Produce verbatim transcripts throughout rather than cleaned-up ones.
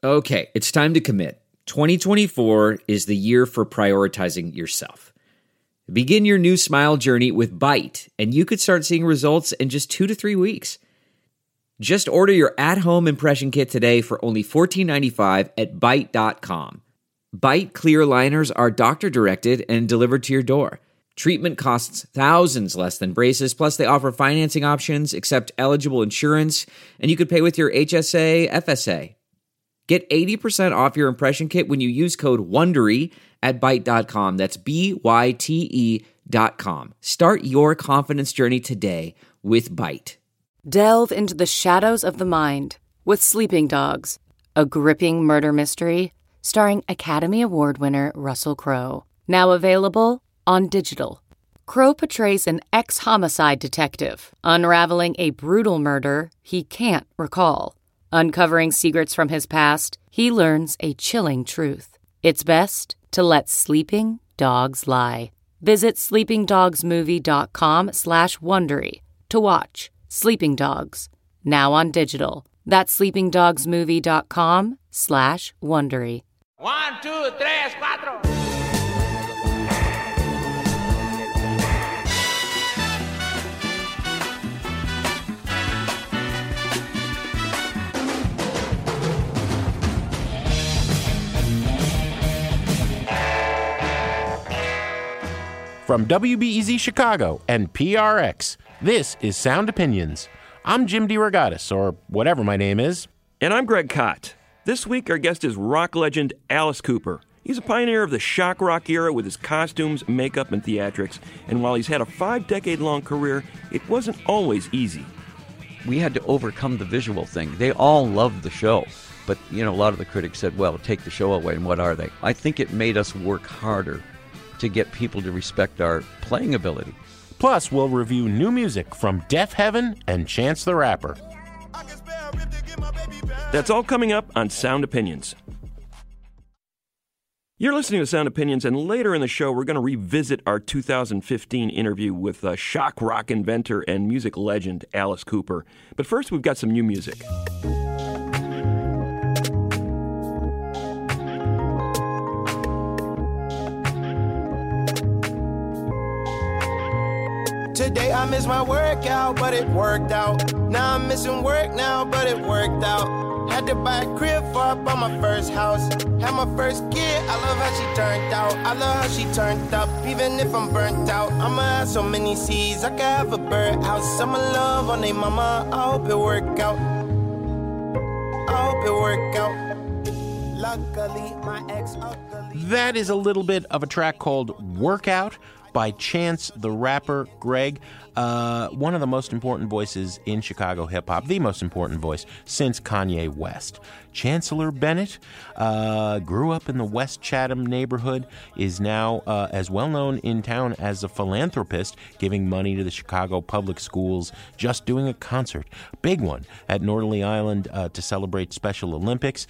Okay, it's time to commit. twenty twenty-four is the year for prioritizing yourself. Begin your new smile journey with Byte, and you could start seeing results in just two to three weeks. Just order your at-home impression kit today for only fourteen ninety-five at byte dot com. Byte clear aligners are doctor-directed and delivered to your door. Treatment costs thousands less than braces, plus they offer financing options, accept eligible insurance, and you could pay with your H S A, F S A. Get eighty percent off your impression kit when you use code WONDERY at byte dot com. That's B Y T E dot com. Start your confidence journey today with Byte. Delve into the shadows of the mind with Sleeping Dogs, a gripping murder mystery starring Academy Award winner Russell Crowe. Now available on digital. Crowe portrays an ex-homicide detective unraveling a brutal murder he can't recall. Uncovering secrets from his past, he learns a chilling truth. It's best to let sleeping dogs lie. Visit sleepingdogsmovie.com slash Wondery to watch Sleeping Dogs, now on digital. That's sleepingdogsmovie.com slash Wondery. One, two, tres, cuatro. From W B E Z Chicago and P R X, this is Sound Opinions. I'm Jim DeRogatis, or whatever my name is. And I'm Greg Kot. This week, our guest is rock legend Alice Cooper. He's a pioneer of the shock rock era with his costumes, makeup, and theatrics. And while he's had a five-decade-long career, it wasn't always easy. We had to overcome the visual thing. They all loved the show. But, you know, a lot of the critics said, well, take the show away, and what are they? I think it made us work harder to get people to respect our playing ability. Plus, we'll review new music from Deaf Heaven and Chance the Rapper. That's all coming up on Sound Opinions. You're listening to Sound Opinions, and later in the show, we're going to revisit our two thousand fifteen interview with uh, shock rock inventor and music legend Alice Cooper. But first, we've got some new music. Today I missed my workout, but it worked out. Now I'm missing work now, but it worked out. Had to buy a crib for I bought my first house. Had my first kid, I love how she turned out. I love how she turned up, even if I'm burnt out. I'ma have so many seeds, I could have a birdhouse. I'ma love on they mama, I hope it work out. I hope it work out. Luckily, my ex ugly. That is a little bit of a track called Workout by Chance the Rapper. Greg, uh, one of the most important voices in Chicago hip-hop, the most important voice since Kanye West. Chancellor Bennett uh, grew up in the West Chatham neighborhood, is now uh, as well known in town as a philanthropist, giving money to the Chicago public schools, just doing a concert, big one, at Norderly Island uh, to celebrate Special Olympics.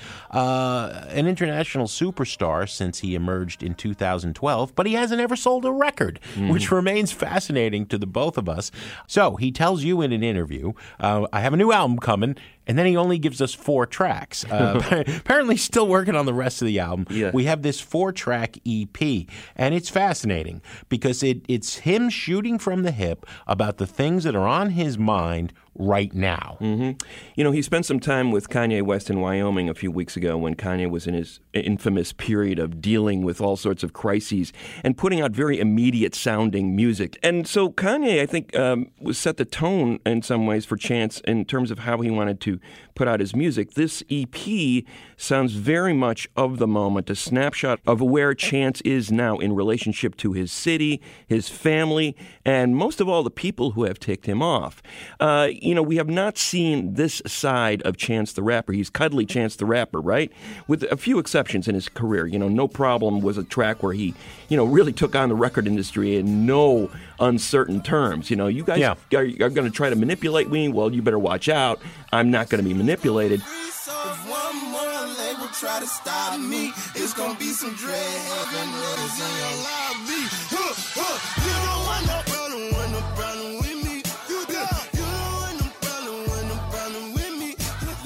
Uh, an international superstar since he emerged in two thousand twelve, but he hasn't ever sold a record, mm. which remains fascinating to the both of us. So he tells you in an interview, uh, I have a new album coming, and then he only gives us four tracks. Uh, apparently still working on the rest of the album. Yeah. We have this four-track E P, and it's fascinating because it, it's him shooting from the hip about the things that are on his mind right now. Mm-hmm. You know, he spent some time with Kanye West in Wyoming a few weeks ago when Kanye was in his infamous period of dealing with all sorts of crises and putting out very immediate-sounding music. And so Kanye, I think, um, was set the tone in some ways for Chance in terms of how he wanted to put out his music. This E P sounds very much of the moment, a snapshot of where Chance is now in relationship to his city, his family, and most of all, the people who have ticked him off. Uh, you know, we have not seen this side of Chance the Rapper. He's cuddly Chance the Rapper, right? With a few exceptions in his career. You know, No Problem was a track where he, you know, really took on the record industry in no uncertain terms. You know, you guys yeah. are, are going to try to manipulate me? Well, you better watch out. I'm not going to be manipulated. If one more label try to stop me, it's gonna be some dread heaven in your lobby. Huh, huh. You don't want no problem, want no problem with me. You don't, you don't want no problem, want no problem with me.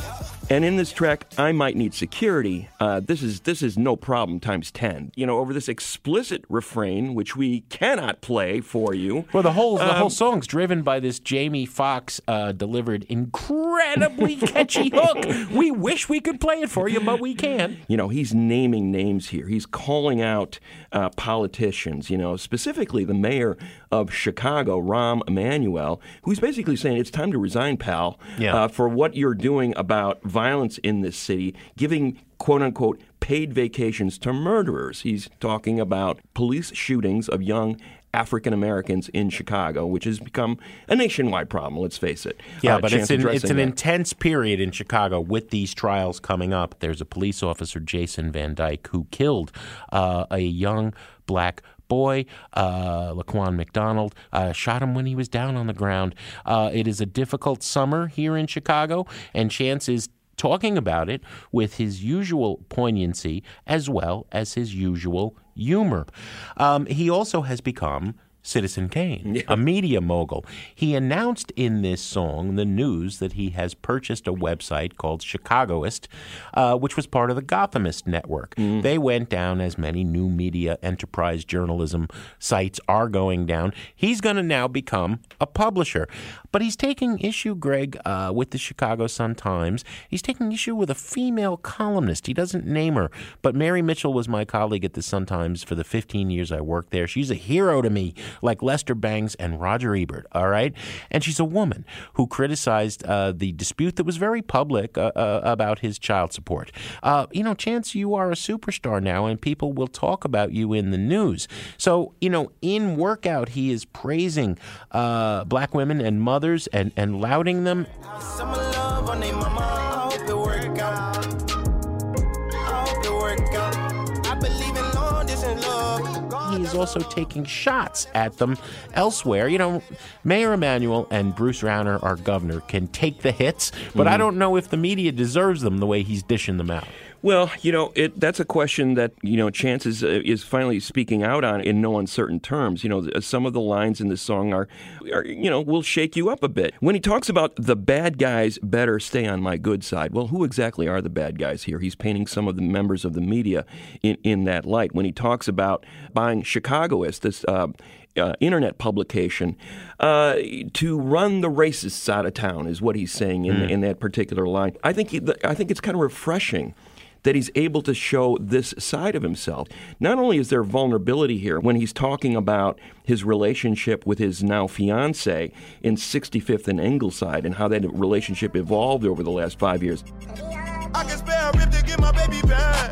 And in this track, I Might Need Security, uh, this is this is no problem times ten. You know, over this explicit refrain, which we cannot play for you. Well, the whole the um, whole song's driven by this Jamie Foxx uh, delivered incredibly catchy hook. We wish we could play it for you, but we can't. You know, he's naming names here. He's calling out uh, politicians, you know, specifically the mayor of Chicago, Rahm Emanuel, who's basically saying it's time to resign, pal, Yeah. uh, for what you're doing about violence in this city, giving, quote-unquote, paid vacations to murderers. He's talking about police shootings of young African Americans in Chicago, which has become a nationwide problem, let's face it. Yeah, Uh, but Chance it's an, it's addressing an that. intense period in Chicago with these trials coming up. There's a police officer, Jason Van Dyke, who killed uh, a young black boy, uh, Laquan McDonald, uh, shot him when he was down on the ground. Uh, it is a difficult summer here in Chicago, and Chance is talking about it with his usual poignancy as well as his usual humor. Um, he also has become Citizen Kane, yeah. a media mogul. He announced in this song the news that he has purchased a website called Chicagoist, uh, which was part of the Gothamist network. Mm. They went down as many new media enterprise journalism sites are going down. He's going to now become a publisher. But he's taking issue, Greg, uh, with the Chicago Sun-Times. He's taking issue with a female columnist. He doesn't name her, but Mary Mitchell was my colleague at the Sun-Times for the fifteen years I worked there. She's a hero to me, like Lester Bangs and Roger Ebert, all right? And she's a woman who criticized uh, the dispute that was very public uh, uh, about his child support. Uh, you know, Chance, you are a superstar now, and people will talk about you in the news. So, you know, in Workout, he is praising uh, black women and mothers and, and lauding them. Summer love on they mama, I hope it work out. I hope it work out. I believe in long distance love. He is also taking shots at them elsewhere. You know, Mayor Emanuel and Bruce Rauner, our governor, can take the hits, but mm. I don't know if the media deserves them the way he's dishing them out. Well, you know, it, that's a question that, you know, Chance is, uh, is finally speaking out on in no uncertain terms. You know, some of the lines in this song are, are, you know, will shake you up a bit. When he talks about the bad guys better stay on my good side, well, who exactly are the bad guys here? He's painting some of the members of the media in, in that light. When he talks about buying Chicagoist, this uh, uh, internet publication, uh, to run the racists out of town is what he's saying in, mm. in that particular line. I think he, I think it's kind of refreshing that he's able to show this side of himself. Not only is there vulnerability here when he's talking about his relationship with his now fiancée in sixty-fifth and Ingleside and how that relationship evolved over the last five years. I can spare a rip to get my baby back.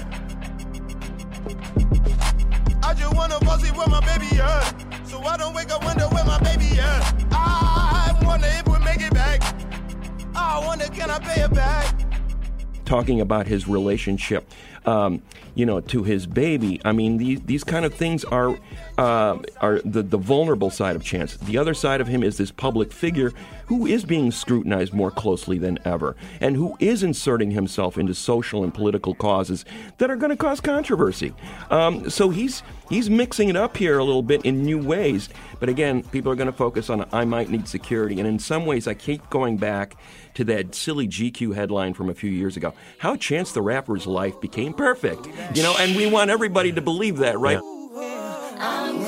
I just want to pussy where my baby at. So I don't wake up wonder where my baby at. I wonder if we make it back. I wonder can I pay it back. Talking about his relationship, um, you know, to his baby. I mean, these these kind of things are uh, are the, the vulnerable side of Chance. The other side of him is this public figure who is being scrutinized more closely than ever and who is inserting himself into social and political causes that are going to cause controversy. Um, so he's he's mixing it up here a little bit in new ways. But again, people are going to focus on I Might Need Security. And in some ways, I keep going back to that silly G Q headline from a few years ago. How Chance the Rapper's life became perfect. You know, and we want everybody to believe that, right? Yeah. I'm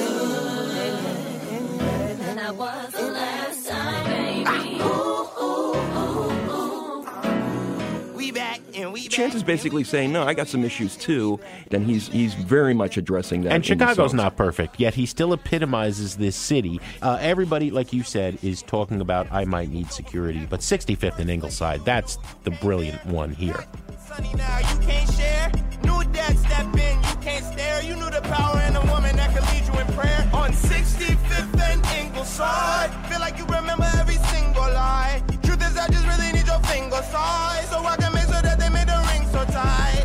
good, and I was the last time, baby. Ooh, ooh, ooh, ooh. We back and we back. Chance is basically saying, no, I got some issues too, and he's he's very much addressing that. And in the Chicago's songs. not perfect, yet he still epitomizes this city. Uh, everybody, like you said, is talking about I Might Need Security, but sixty-fifth and Ingleside, that's the brilliant one here. Sunny now, you can't share. New dad step in, you can't stare. You knew the power in a woman that could lead you in prayer. On sixty-fifth and Ingleside, feel like you remember every single lie. Truth is, I just really need your finger side, so I can make sure that they made the ring so tight.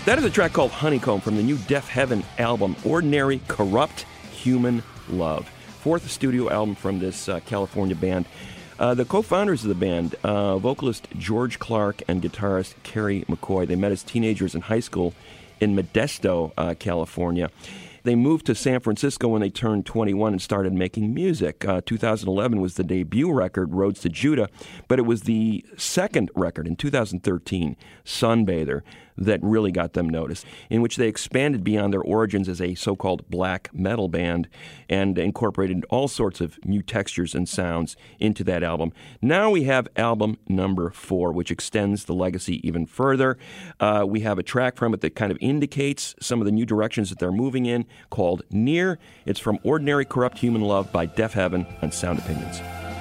That is a track called Honeycomb from the new Deaf Heaven album, Ordinary Corrupt Human Love. Fourth studio album from this uh, California band. Uh, the co-founders of the band, uh, vocalist George Clark and guitarist Kerry McCoy, they met as teenagers in high school in Modesto, uh, California. They moved to San Francisco when they turned twenty-one and started making music. Uh, two thousand eleven was the debut record, Roads to Judah, but it was the second record in two thousand thirteen, Sunbather, that really got them noticed, in which they expanded beyond their origins as a so-called black metal band and incorporated all sorts of new textures and sounds into that album. Now we have album number four, which extends the legacy even further. Uh, we have a track from it that kind of indicates some of the new directions that they're moving in, called Near. It's from Ordinary Corrupt Human Love by Deaf Heaven on Sound Opinions.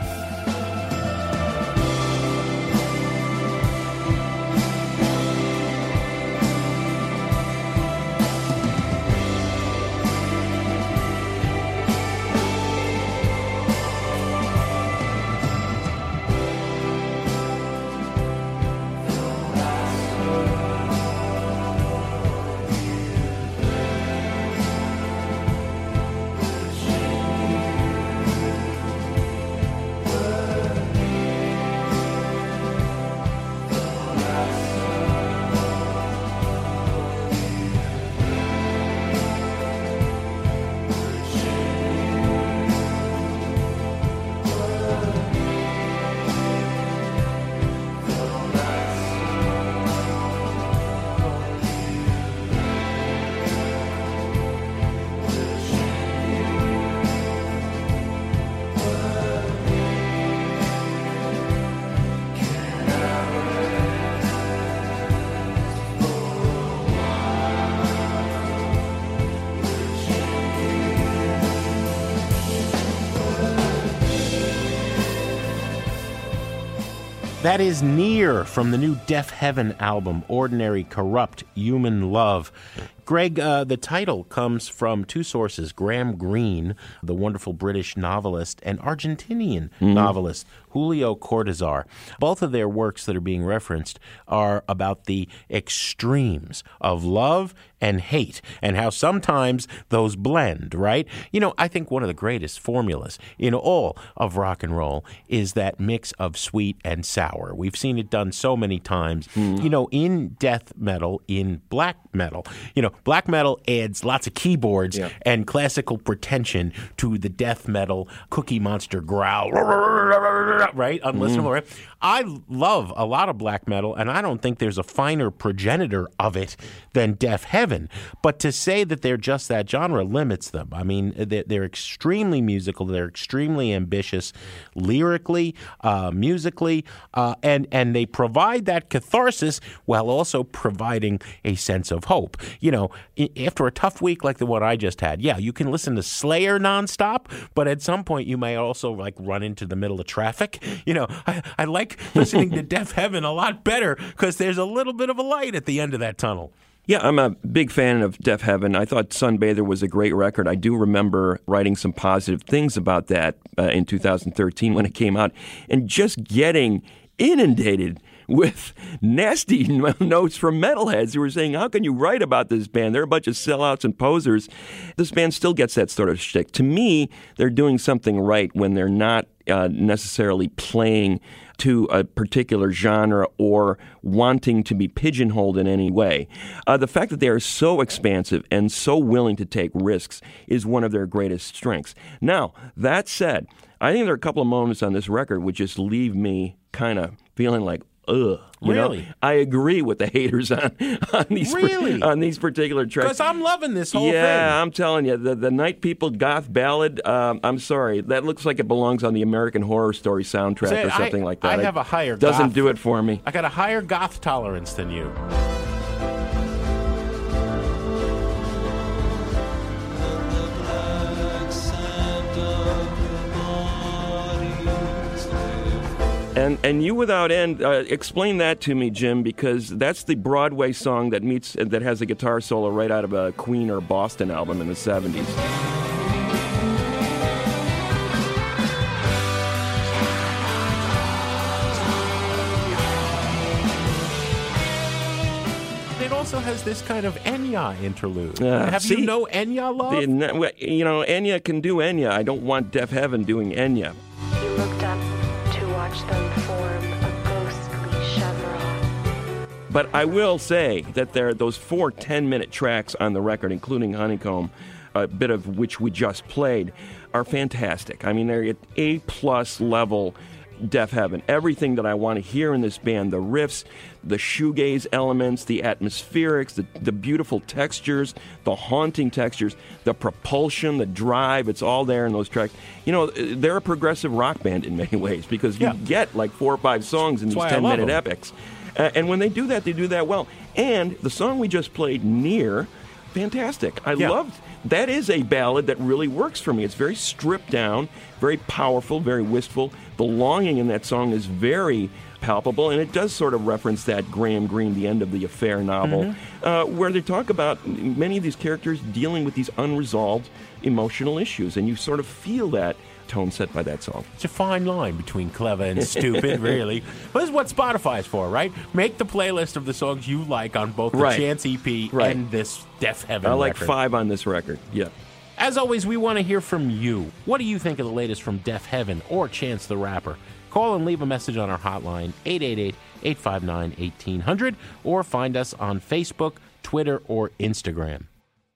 That is Near from the new Deaf Heaven album, Ordinary Corrupt Human Love. Greg, uh, the title comes from two sources, Graham Greene, the wonderful British novelist, and Argentinian mm-hmm. novelist Julio Cortázar. Both of their works that are being referenced are about the extremes of love and hate and how sometimes those blend, right? You know, I think one of the greatest formulas in all of rock and roll is that mix of sweet and sour. We've seen it done so many times, mm-hmm. you know, in death metal, in black metal. You know, black metal adds lots of keyboards yeah. and classical pretension to the death metal Cookie Monster growl, right? Unlistenable, mm-hmm. right? I love a lot of black metal, and I don't think there's a finer progenitor of it than Deaf Heaven. But to say that they're just that genre limits them. I mean, they're, they're extremely musical. They're extremely ambitious lyrically, uh, musically, uh, and, and they provide that catharsis while also providing a sense of hope. You know, after a tough week like the one I just had, yeah, you can listen to Slayer nonstop, but at some point you may also like run into the middle of traffic. You know, I, I like listening to Deaf Heaven a lot better because there's a little bit of a light at the end of that tunnel. Yeah, I'm a big fan of Deaf Heaven. I thought Sunbather was a great record. I do remember writing some positive things about that uh, in two thousand thirteen when it came out, and just getting inundated with nasty notes from metalheads who were saying, how can you write about this band? They're a bunch of sellouts and posers. This band still gets that sort of shtick. To me, they're doing something right when they're not uh, necessarily playing to a particular genre or wanting to be pigeonholed in any way. Uh, the fact that they are so expansive and so willing to take risks is one of their greatest strengths. Now, that said, I think there are a couple of moments on this record which just leave me kind of feeling like, ugh. You really? know, I agree with the haters on, on these really? on these particular tracks. Because I'm loving this whole yeah, thing. Yeah, I'm telling you, the, the Night People goth ballad, um, I'm sorry, that looks like it belongs on the American Horror Story soundtrack Say, or something I, like that. I have a higher Doesn't goth, do it for me. I got a higher goth tolerance than you. And and You Without End, uh, explain that to me, Jim, because that's the Broadway song that meets that has a guitar solo right out of a Queen or Boston album in the seventies. also has this kind of Enya interlude. Uh, Have see? you no Enya love? The- you know, Enya can do Enya. I don't want Deaf Heaven doing Enya. He looked up to watch them form a ghostly chevron. But I will say that there are those four ten-minute tracks on the record, including Honeycomb, a bit of which we just played, are fantastic. I mean, they're at A-plus level Deaf Heaven. Everything that I want to hear in this band, the riffs, the shoegaze elements, the atmospherics, the, the beautiful textures, the haunting textures, the propulsion, the drive, it's all there in those tracks. You know, they're a progressive rock band in many ways because you Yeah. get like four or five songs in That's these why I love ten-minute them. epics. Uh, and when they do that, they do that well. And the song we just played, Near, fantastic. I Yeah. loved that. Is a ballad that really works for me. It's very stripped down, very powerful, very wistful. The longing in that song is very palpable, and it does sort of reference that Graham Greene, The End of the Affair novel, Mm-hmm. uh, where they talk about many of these characters dealing with these unresolved emotional issues, and you sort of feel that tone set by that song. It's a fine line between clever and stupid, really. But this is what Spotify is for, right? Make the playlist of the songs you like on both the Right. Chance E P Right. and this Deaf Heaven I like record. five on this record. Yeah. As always, we want to hear from you. What do you think of the latest from Deaf Heaven or Chance the Rapper? Call and leave a message on our hotline, eight eight eight, eight five nine, one eight zero zero, or find us on Facebook, Twitter, or Instagram.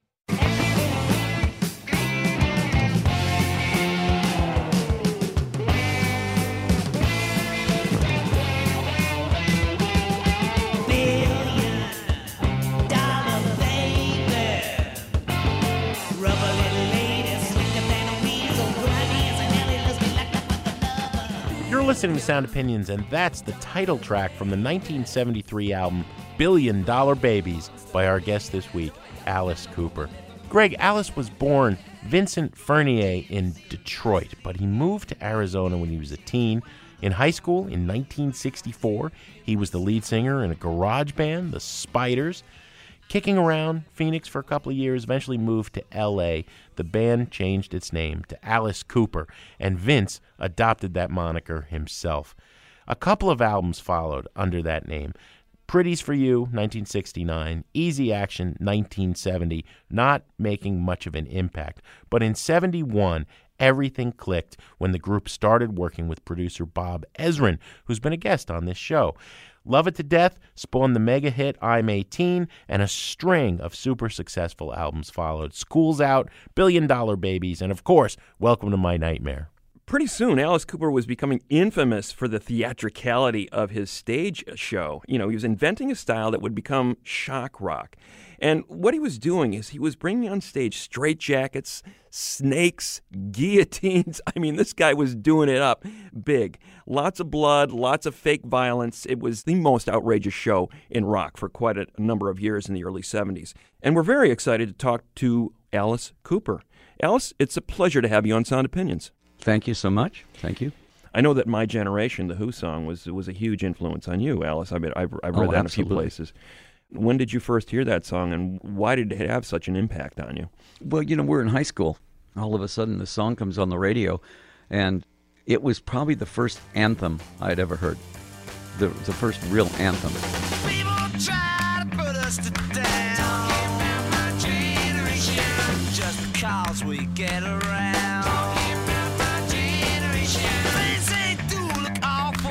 You're listening to Sound Opinions, and that's the title track from the nineteen seventy-three album Billion Dollar Babies by our guest this week, Alice Cooper. Greg, Alice was born Vincent Fernier in Detroit, but he moved to Arizona when he was a teen. In high school, in nineteen sixty-four, he was the lead singer in a garage band, the Spiders. Kicking around Phoenix for a couple of years, eventually moved to L A. The band changed its name to Alice Cooper, and Vince adopted that moniker himself. A couple of albums followed under that name. Pretties for You, nineteen sixty-nine, Easy Action, nineteen seventy, not making much of an impact. But in seventy-one, everything clicked when the group started working with producer Bob Ezrin, who's been a guest on this show. Love It to Death spawned the mega hit I'm eighteen, and a string of super successful albums followed. School's Out, Billion Dollar Babies, and of course, Welcome to My Nightmare. Pretty soon, Alice Cooper was becoming infamous for the theatricality of his stage show. You know, he was inventing a style that would become shock rock. And what he was doing is he was bringing on stage straitjackets, snakes, guillotines. I mean, this guy was doing it up big. Lots of blood, lots of fake violence. It was the most outrageous show in rock for quite a number of years in the early seventies. And we're very excited to talk to Alice Cooper. Alice, it's a pleasure to have you on Sound Opinions. Thank you so much. Thank you. I know that My Generation, the Who song, was was a huge influence on you, Alice. I mean, I've, I've read Oh, that in a few absolutely. places. When did you first hear that song, and why did it have such an impact on you? Well, you know, we're in high school. All of a sudden, the song comes on the radio, and it was probably the first anthem I'd ever heard. The, the first real anthem. People try to put us to down. Talking about my generation, just because we get around. Talking about my generation, things they do look awful.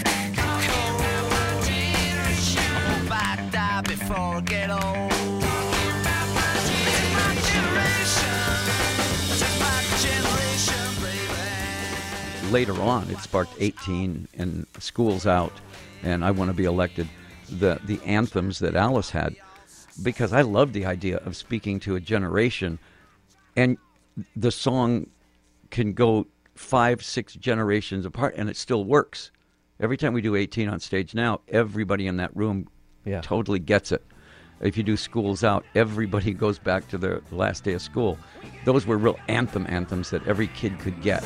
Cold. My generation, I hope I die before I get old. Talking about my generation, my generation, just my generation, baby. Later on, it sparked eighteen and School's Out, and I Want to Be Elected, the, the anthems that Alice had, because I loved the idea of speaking to a generation, and the song can go five, six generations apart, and it still works. Every time we do eighteen on stage now, everybody in that room Yeah. totally gets it. If you do School's Out, everybody goes back to their last day of school. Those were real anthem anthems that every kid could get.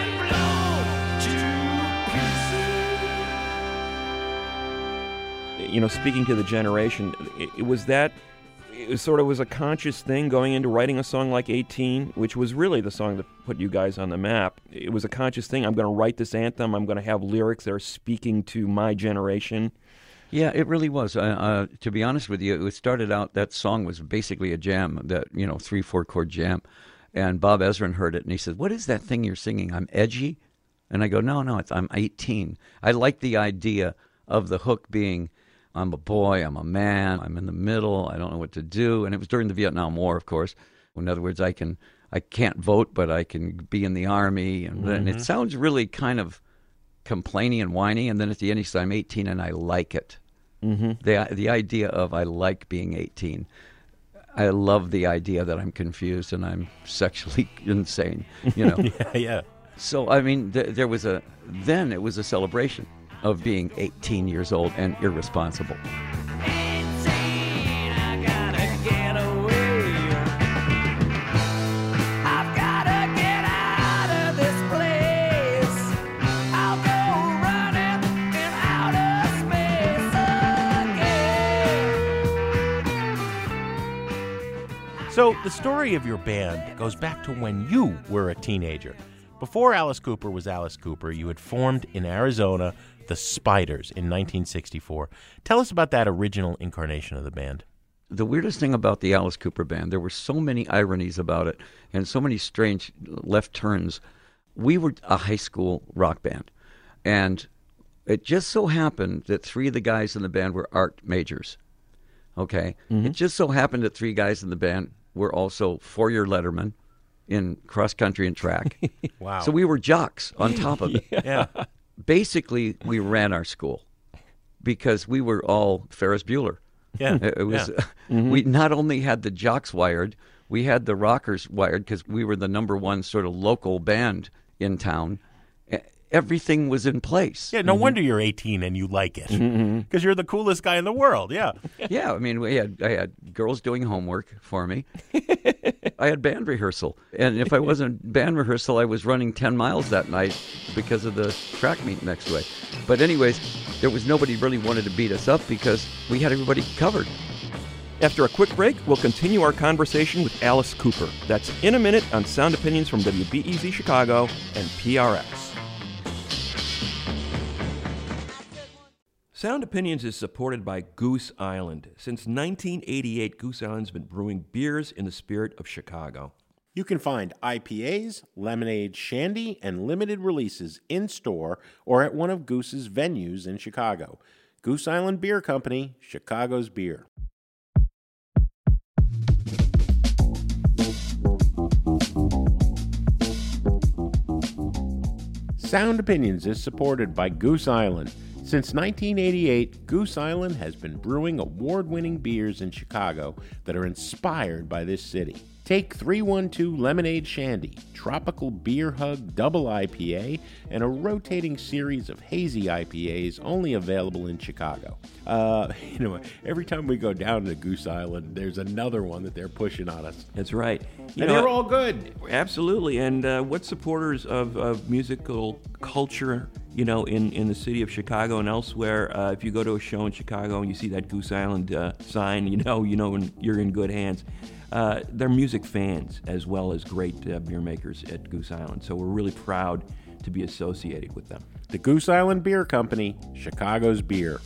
You you know, speaking to the generation, it, it was that, it was sort of was a conscious thing going into writing a song like eighteen, which was really the song that put you guys on the map. It was a conscious thing. I'm going to write this anthem. I'm going to have lyrics that are speaking to my generation. Yeah, it really was. Uh, uh, to be honest with you, it started out, that song was basically a jam, that, you know, three, four chord jam. And Bob Ezrin heard it and he said, "What is that thing you're singing? I'm edgy?" And I go, no, no, it's, I'm eighteen. I like the idea of the hook being, I'm a boy, I'm a man, I'm in the middle, I don't know what to do. And it was during the Vietnam War, of course. In other words, I can, I can't vote, but I can be in the army. And, mm-hmm. and it sounds really kind of complaining and whiny. And then at the end, he said, I'm eighteen and I like it. Mm-hmm. The, the idea of I like being eighteen. I love the idea that I'm confused and I'm sexually insane, you know. yeah, yeah. So, I mean, th- there was a, then it was a celebration of being eighteen years old and irresponsible. eighteen, I gotta get away. I've gotta get out of this place. I'll go running in outer space again. So the story of your band goes back to when you were a teenager. Before Alice Cooper was Alice Cooper, you had formed in Arizona the Spiders in nineteen sixty-four. Tell us about that original incarnation of the band. The weirdest thing about the Alice Cooper band, there were so many ironies about it and so many strange left turns. We were a high school rock band, and it just so happened that three of the guys in the band were art majors. Okay? Mm-hmm. It just so happened that three guys in the band were also four-year lettermen in cross-country and track. Wow. So we were jocks on top of it. Yeah. Basically, we ran our school because we were all Ferris Bueller. Yeah. It was. Yeah. Mm-hmm. We not only had the jocks wired, we had the rockers wired because we were the number one sort of local band in town. Everything was in place. Yeah, no mm-hmm. wonder you're eighteen and you like it because mm-hmm. you're the coolest guy in the world. Yeah. Yeah, I mean, we had I had girls doing homework for me. I had band rehearsal, and if I wasn't band rehearsal, I was running ten miles that night because of the track meet next way. But anyways, there was nobody really wanted to beat us up because we had everybody covered. After a quick break, we'll continue our conversation with Alice Cooper. That's in a minute on Sound Opinions from W B E Z Chicago and P R X. Sound Opinions is supported by Goose Island. Since nineteen eighty-eight, Goose Island's been brewing beers in the spirit of Chicago. You can find I P As, lemonade, shandy, and limited releases in-store or at one of Goose's venues in Chicago. Goose Island Beer Company, Chicago's beer. Sound Opinions is supported by Goose Island. Since nineteen eighty-eight, Goose Island has been brewing award-winning beers in Chicago that are inspired by this city. Take three one two Lemonade Shandy, Tropical Beer Hug Double I P A, and a rotating series of hazy I P As only available in Chicago. Uh, you know, every time we go down to Goose Island, there's another one that they're pushing on us. That's right. You and know, they're all good. Absolutely. And uh, what supporters of, of musical culture, you know, in, in the city of Chicago and elsewhere, uh, if you go to a show in Chicago and you see that Goose Island uh, sign, you know, you know you're in good hands. Uh, they're music fans as well as great uh, beer makers at Goose Island. So we're really proud to be associated with them. The Goose Island Beer Company, Chicago's beer.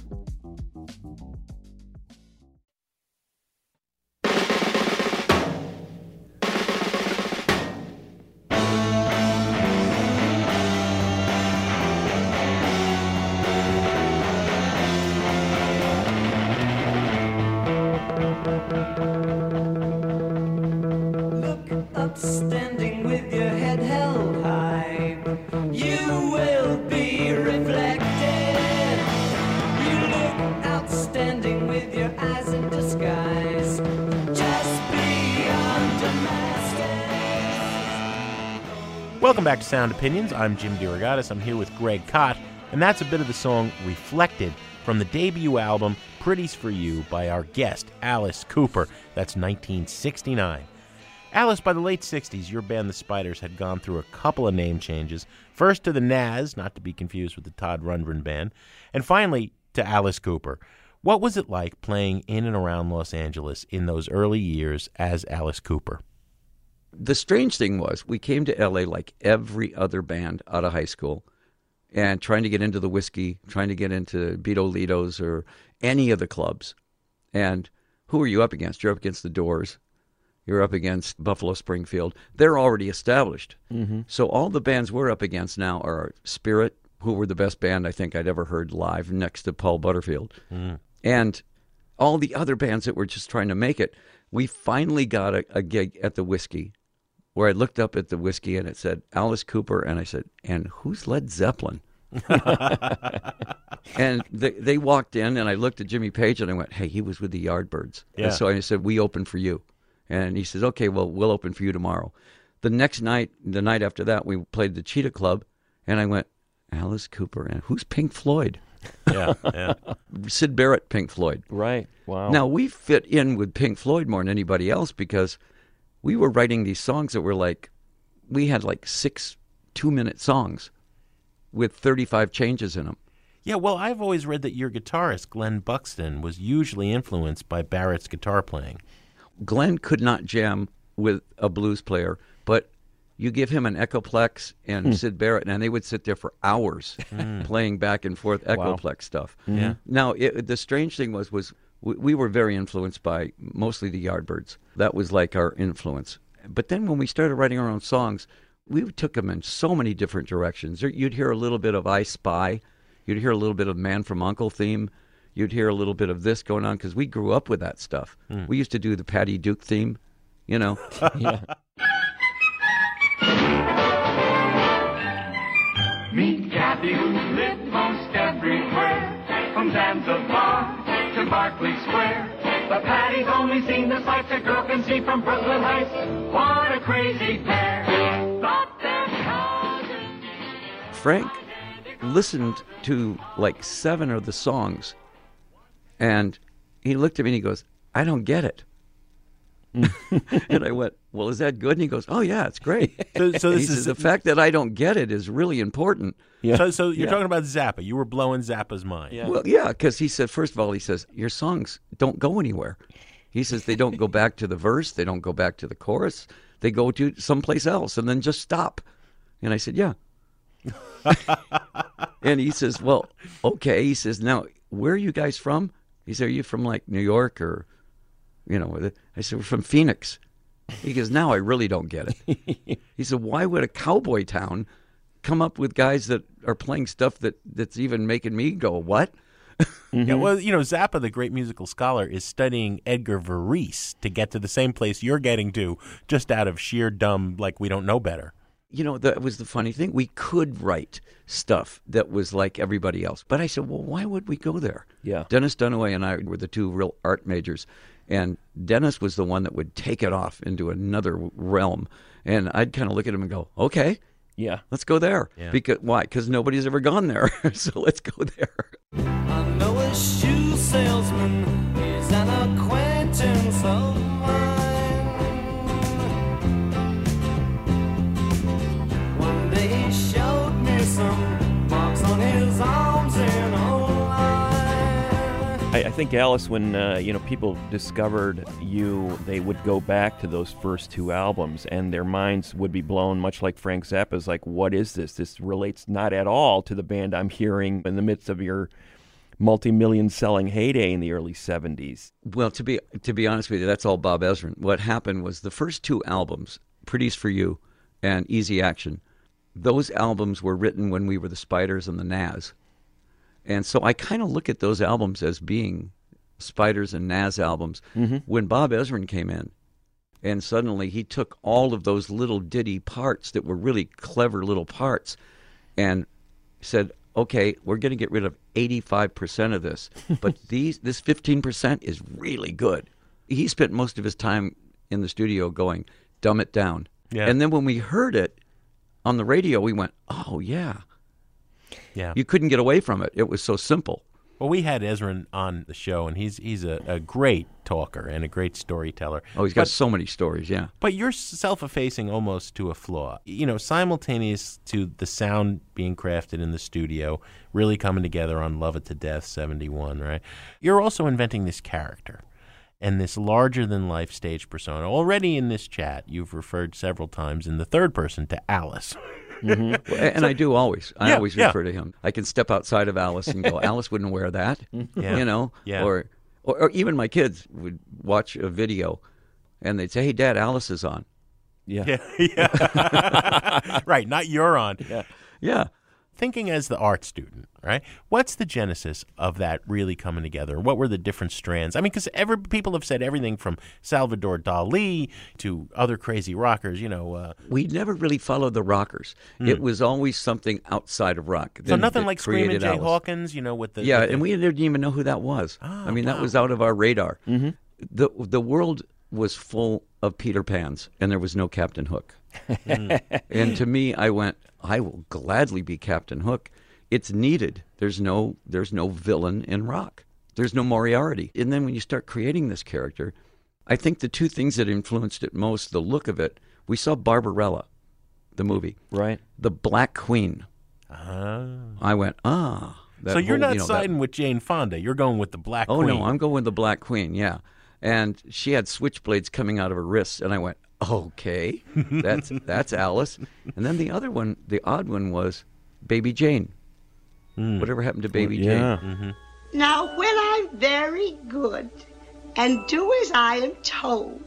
Standing with your head held high, you will be reflected. You look outstanding with your eyes in disguise, just beyond Damascus. Welcome back to Sound Opinions. I'm Jim DeRogatis. I'm here with Greg Kot, and that's a bit of the song Reflected from the debut album Pretty's For You by our guest, Alice Cooper. That's nineteen sixty-nine. Alice, by the late sixties, your band, The Spiders, had gone through a couple of name changes. First to the Nazz, not to be confused with the Todd Rundgren Band, and finally to Alice Cooper. What was it like playing in and around Los Angeles in those early years as Alice Cooper? The strange thing was we came to L A like every other band out of high school and trying to get into the whiskey, trying to get into Beto Litos or any of the clubs. And who are you up against? You're up against the Doors. You're up against Buffalo Springfield. They're already established. Mm-hmm. So all the bands we're up against now are Spirit, who were the best band I think I'd ever heard live next to Paul Butterfield. Mm. And all the other bands that were just trying to make it. We finally got a, a gig at the Whiskey where I looked up at the Whiskey and it said Alice Cooper. And I said, and who's Led Zeppelin? And they, they walked in and I looked at Jimmy Page and I went, hey, he was with the Yardbirds. Yeah. And so I said, we open for you. And he says, okay, well, we'll open for you tomorrow. The next night, the night after that, we played the Cheetah Club. And I went, Alice Cooper, and who's Pink Floyd? Yeah, yeah. Syd Barrett, Pink Floyd. Right. Wow. Now, we fit in with Pink Floyd more than anybody else because we were writing these songs that were like, we had like six two-minute songs with thirty-five changes in them. Yeah, well, I've always read that your guitarist, Glenn Buxton, was hugely influenced by Barrett's guitar playing. Glenn could not jam with a blues player, but you give him an Echoplex and hmm. Syd Barrett, and they would sit there for hours mm. playing back and forth Echoplex wow. stuff. Yeah. Now, it, the strange thing was, was we, we were very influenced by mostly the Yardbirds. That was like our influence. But then when we started writing our own songs, we took them in so many different directions. You'd hear a little bit of I Spy. You'd hear a little bit of Man from U N C L E theme. You'd hear a little bit of this going on because we grew up with that stuff. Mm. We used to do the Patty Duke theme, you know. Yeah. Meet Kathy, who's lived most everywhere, from Zanzibar to Berkeley Square. But Patty's only seen the sights a girl can see from Brooklyn Heights. What a crazy pair! Thought their cousins. Frank listened to like seven of the songs, and he looked at me and he goes, "I don't get it." And I went, well, is that good? And he goes, oh, yeah, it's great. So, so this he is says, the fact that I don't get it is really important. Yeah. So, so you're yeah. talking about Zappa. You were blowing Zappa's mind. Yeah. Well, yeah, because he said, first of all, he says, your songs don't go anywhere. He says they don't go back to the verse. They don't go back to the chorus. They go to someplace else and then just stop. And I said, yeah. And he says, well, okay. He says, now, where are you guys from? He said, are you from, like, New York or... You know, I said, we're from Phoenix. He goes, now I really don't get it. He said, why would a cowboy town come up with guys that are playing stuff that, that's even making me go, what? Mm-hmm. Yeah, well, you know, Zappa, the great musical scholar, is studying Edgar Varese to get to the same place you're getting to, just out of sheer dumb, like we don't know better. You know, that was the funny thing. We could write stuff that was like everybody else. But I said, well, why would we go there? Yeah. Dennis Dunaway and I were the two real art majors. And Dennis was the one that would take it off into another realm. And I'd kind of look at him and go, okay, yeah, let's go there. Yeah. Because why? Because nobody's ever gone there. So let's go there. I know a shoe salesman. He's an acquaintance of mine. One day he showed me some marks on his arms in a I, I think, Alice, when uh, you know people discovered you, they would go back to those first two albums, and their minds would be blown, much like Frank Zappa's. Like, what is this? This relates not at all to the band I'm hearing in the midst of your multi-million selling heyday in the early seventies. Well, to be to be honest with you, that's all Bob Ezrin. What happened was the first two albums, Pretty's for You and Easy Action, those albums were written when we were the Spiders and the Nazz. And so I kind of look at those albums as being Spiders and Nazz albums. Mm-hmm. When Bob Ezrin came in, and suddenly he took all of those little ditty parts that were really clever little parts and said, okay, we're going to get rid of eighty-five percent of this, but these this fifteen percent is really good. He spent most of his time in the studio going, dumb it down. Yeah. And then when we heard it on the radio, we went, oh, yeah. Yeah. You couldn't get away from it. It was so simple. Well, we had Ezrin on the show, and he's he's a, a great talker and a great storyteller. Oh, he's got but, so many stories, yeah. But you're self-effacing almost to a flaw. You know, simultaneous to the sound being crafted in the studio, really coming together on Love It to Death, seventy-one, right? You're also inventing this character and this larger-than-life stage persona. Already in this chat, you've referred several times in the third person to Alice. Mm-hmm. And so, I do always. I yeah, always yeah. refer to him. I can step outside of Alice and go, Alice wouldn't wear that, yeah. you know? Yeah. Or, or or even my kids would watch a video, and they'd say, hey, Dad, Alice is on. Yeah. Yeah. yeah. Right, not you're on. Yeah. Yeah. Thinking as the art student, right? What's the genesis of that really coming together? What were the different strands? I mean, because every people have said everything from Salvador Dali to other crazy rockers, you know. Uh, we never really followed the rockers. Mm. It was always something outside of rock. So nothing like Screaming Jay Hawkins, you know, with the... Yeah, with the... and we didn't even know who that was. Oh, I mean, wow. that was out of our radar. Mm-hmm. The, the world was full of Peter Pans, and there was no Captain Hook. mm. And to me, I went, I will gladly be Captain Hook. It's needed. There's no there's no villain in rock. There's no Moriarty. And then when you start creating this character, I think the two things that influenced it most, the look of it, we saw Barbarella, the movie. Right. The Black Queen. Ah. I went, ah. So you're whole, not you know, siding that... with Jane Fonda. You're going with the Black oh, Queen. Oh, no, I'm going with the Black Queen, yeah. And she had switchblades coming out of her wrists, and I went, okay, that's that's Alice. And then the other one, the odd one, was Baby Jane. Mm. Whatever happened to Baby yeah. Jane? Mm-hmm. Now, when I'm very good and do as I am told,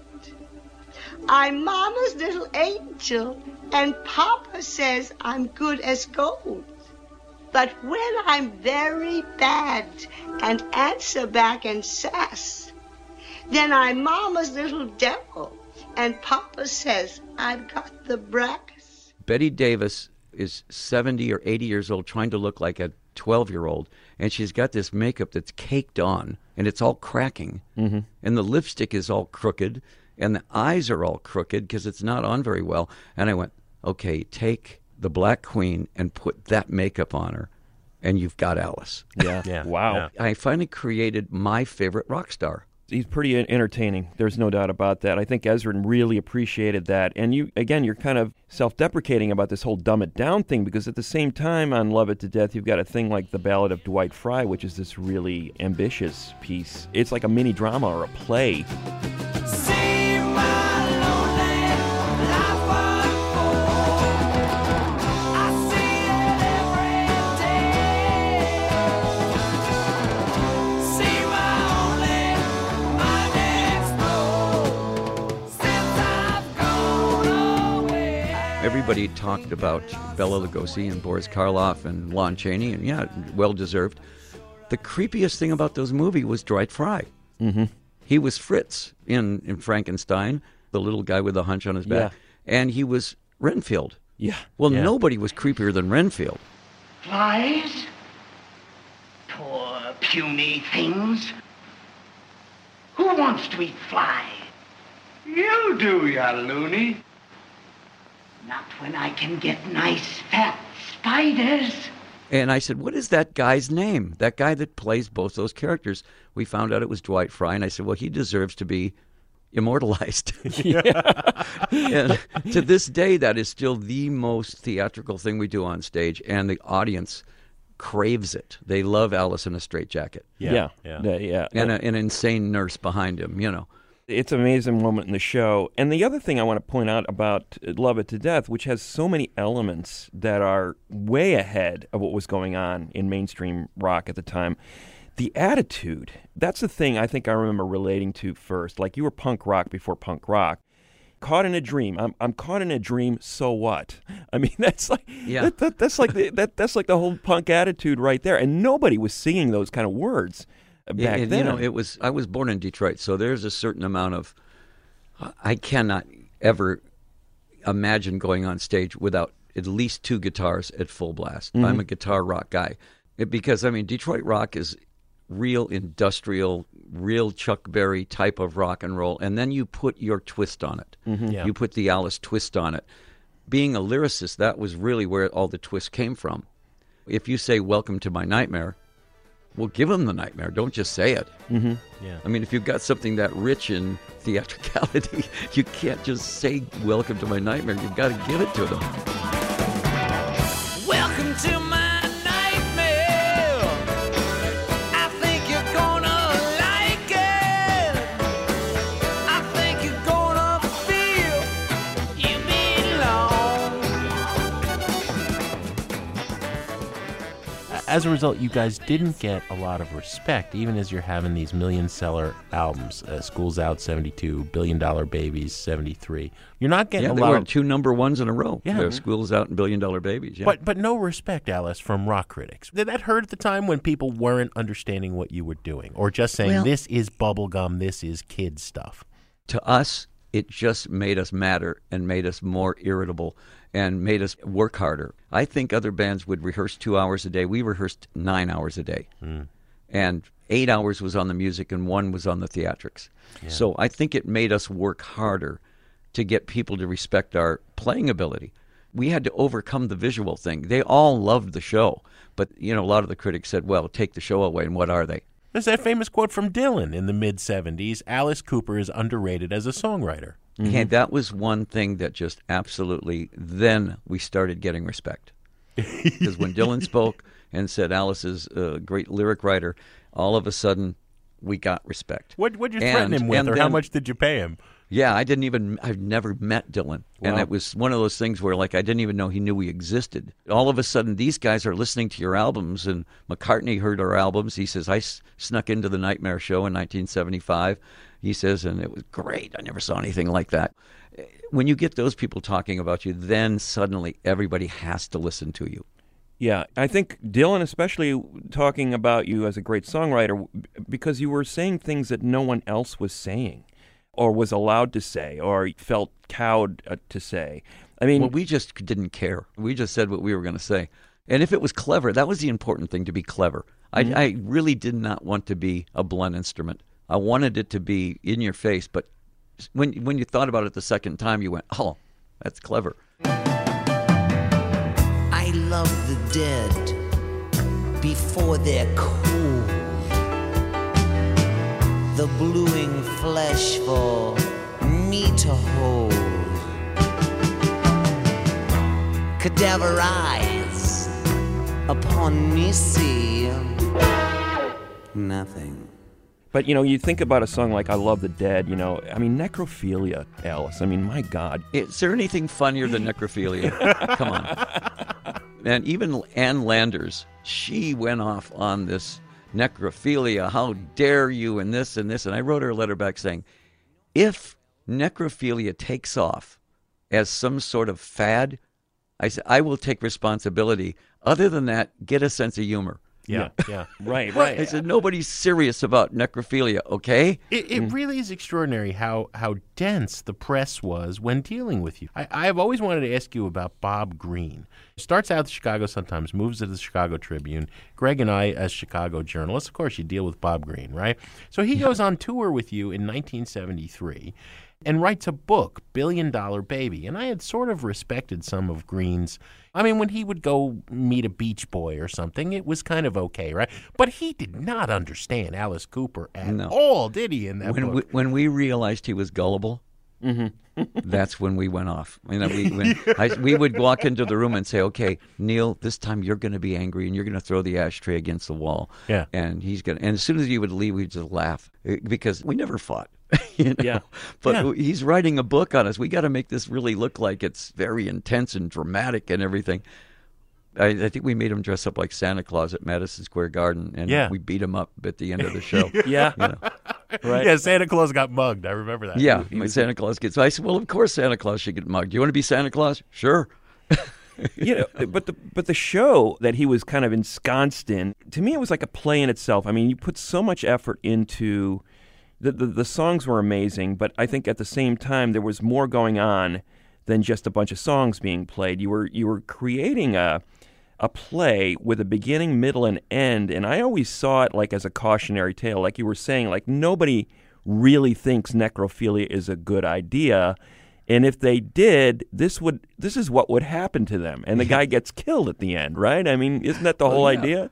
I'm Mama's little angel, and Papa says I'm good as gold. But when I'm very bad and answer back and sass, then I'm Mama's little devil, and Papa says I've got the brass. Betty Davis is seventy or eighty years old, trying to look like a twelve-year-old, and she's got this makeup that's caked on, and it's all cracking, mm-hmm. and the lipstick is all crooked, and the eyes are all crooked because it's not on very well. And I went, okay, take the Black Queen and put that makeup on her, and you've got Alice. Yeah. yeah. Wow. Yeah. I finally created my favorite rock star. He's pretty entertaining. There's no doubt about that. I think Ezrin really appreciated that. And you, again, you're kind of self-deprecating about this whole dumb it down thing, because at the same time on Love It to Death, you've got a thing like The Ballad of Dwight Fry, which is this really ambitious piece. It's like a mini drama or a play. See my lonely life unfold. I see it every day. See my only, my next road since I've gone away. Everybody talked about Bela Lugosi and Boris Karloff and Lon Chaney, and yeah, well-deserved. The creepiest thing about those movies was Dwight Fry. Mm-hmm. He was Fritz in, in Frankenstein, the little guy with the hunch on his back. Yeah. And he was Renfield. Yeah. Well, Yeah. nobody was creepier than Renfield. Flies? Poor puny things. Who wants to eat flies? You do, ya loony. Not when I can get nice fat spiders. And I said, what is that guy's name? That guy that plays both those characters. We found out it was Dwight Fry, and I said, well, he deserves to be immortalized. And to this day, that is still the most theatrical thing we do on stage, and the audience craves it. They love Alice in a Straitjacket. Yeah. Yeah. Yeah. yeah. And a, an insane nurse behind him, you know. It's an amazing moment in the show. And the other thing I want to point out about Love It to Death, which has so many elements that are way ahead of what was going on in mainstream rock at the time, the attitude, that's the thing I think I remember relating to first. Like, you were punk rock before punk rock. Caught in a dream. I'm I'm caught in a dream. So what? I mean, that's like Yeah. that, that, that's like the, that that's like the whole punk attitude right there. And nobody was singing those kind of words back and, then. You know, it was. I was born in Detroit, so there's a certain amount of. I cannot ever imagine going on stage without at least two guitars at full blast. Mm-hmm. I'm a guitar rock guy, it, because I mean Detroit rock is real industrial, real Chuck Berry type of rock and roll, and then you put your twist on it. Mm-hmm. Yeah. You put the Alice twist on it. Being a lyricist, that was really where all the twist came from. If you say "Welcome to My Nightmare," Well, give them the nightmare. Don't just say it. Mm-hmm. Yeah. I mean, if you've got something that rich in theatricality, you can't just say, welcome to my nightmare. You've got to give it to them. Welcome to my nightmare. I think you're gonna like it. I think you're gonna feel you belong. As a result, you guys didn't get a lot of respect, even as you're having these million-seller albums. Uh, School's Out, seventy-two, Billion Dollar Babies, seventy-three. You're not getting yeah, a they lot were of... two number ones in a row. Yeah. Their School's Out and Billion Dollar Babies. Yeah. But but no respect, Alice, from rock critics. Did that hurt at the time when people weren't understanding what you were doing? Or just saying, Well, this is bubblegum, this is kid stuff? To us, it just made us madder and made us more irritable and made us work harder. I think other bands would rehearse two hours a day. We rehearsed nine hours a day. Mm. And eight hours was on the music and one was on the theatrics. Yeah. So I think it made us work harder to get people to respect our playing ability. We had to overcome the visual thing. They all loved the show. But, you know, a lot of the critics said, well, take the show away, and what are they? There's that famous quote from Dylan in the mid-seventies, Alice Cooper is underrated as a songwriter. Mm-hmm. And that was one thing that just absolutely, then we started getting respect. Because when Dylan spoke and said Alice is a great lyric writer, all of a sudden we got respect. What would you threaten and, him with, and or then, how much did you pay him? Yeah, I didn't even, I've never met Dylan. Wow. And it was one of those things where, like, I didn't even know he knew we existed. All of a sudden, these guys are listening to your albums, and McCartney heard our albums. He says, I s- snuck into the Nightmare Show in nineteen seventy-five. He says, and it was great. I never saw anything like that. When you get those people talking about you, then suddenly everybody has to listen to you. Yeah, I think Dylan especially talking about you as a great songwriter because you were saying things that no one else was saying or was allowed to say or felt cowed uh, to say. I mean, well, we just didn't care. We just said what we were going to say. And if it was clever, that was the important thing, to be clever. Mm-hmm. I, I really did not want to be a blunt instrument. I wanted it to be in your face, but when when you thought about it the second time, you went, oh, that's clever. I love the dead before they're cool. The bluing flesh for me to hold. Cadaver eyes upon me see nothing. But, you know, you think about a song like I Love the Dead, you know, I mean, necrophilia, Alice. I mean, my God. Is there anything funnier than necrophilia? Come on. And even Ann Landers, she went off on this necrophilia. How dare you, and this and this. And I wrote her a letter back saying, if necrophilia takes off as some sort of fad, I said, I will take responsibility. Other than that, get a sense of humor. Yeah, yeah. Right, right. I said, nobody's serious about necrophilia, okay? It, it mm. really is extraordinary how, how dense the press was when dealing with you. I, I've always wanted to ask you about Bob Greene. Starts out at the Chicago Sun-Times, moves to the Chicago Tribune. Greg and I, as Chicago journalists, of course, you deal with Bob Greene, right? So he goes on tour with you in nineteen seventy-three and writes a book, Billion Dollar Baby. And I had sort of respected some of Greene's. I mean, when he would go meet a beach boy or something, it was kind of okay, right? But he did not understand Alice Cooper at no. all, did he, in that when book? We, when we realized he was gullible, mm-hmm. that's when we went off. You know, we, when I, we would walk into the room and say, okay, Neil, this time you're going to be angry and you're going to throw the ashtray against the wall. Yeah. And he's going to, and as soon as he would leave, we'd just laugh because we never fought. You know? Yeah. But yeah. he's writing a book on us. We got to make this really look like it's very intense and dramatic and everything. I, I think we made him dress up like Santa Claus at Madison Square Garden, and yeah. we beat him up at the end of the show. Yeah. You know? Right. Yeah, Santa Claus got mugged. I remember that. Yeah, he, my was... Santa Claus gets. I said, well, of course Santa Claus should get mugged. Do you want to be Santa Claus? Sure. You know, but the but the show that he was kind of ensconced in, to me, it was like a play in itself. I mean, you put so much effort into the the, the songs were amazing, but I think at the same time there was more going on than just a bunch of songs being played. You were you were creating a a play with a beginning, middle, and end, and I always saw it like as a cautionary tale, like you were saying, like nobody really thinks necrophilia is a good idea. And if they did, this would this is what would happen to them. And the guy gets killed at the end, right? I mean, isn't that the whole well, yeah. idea?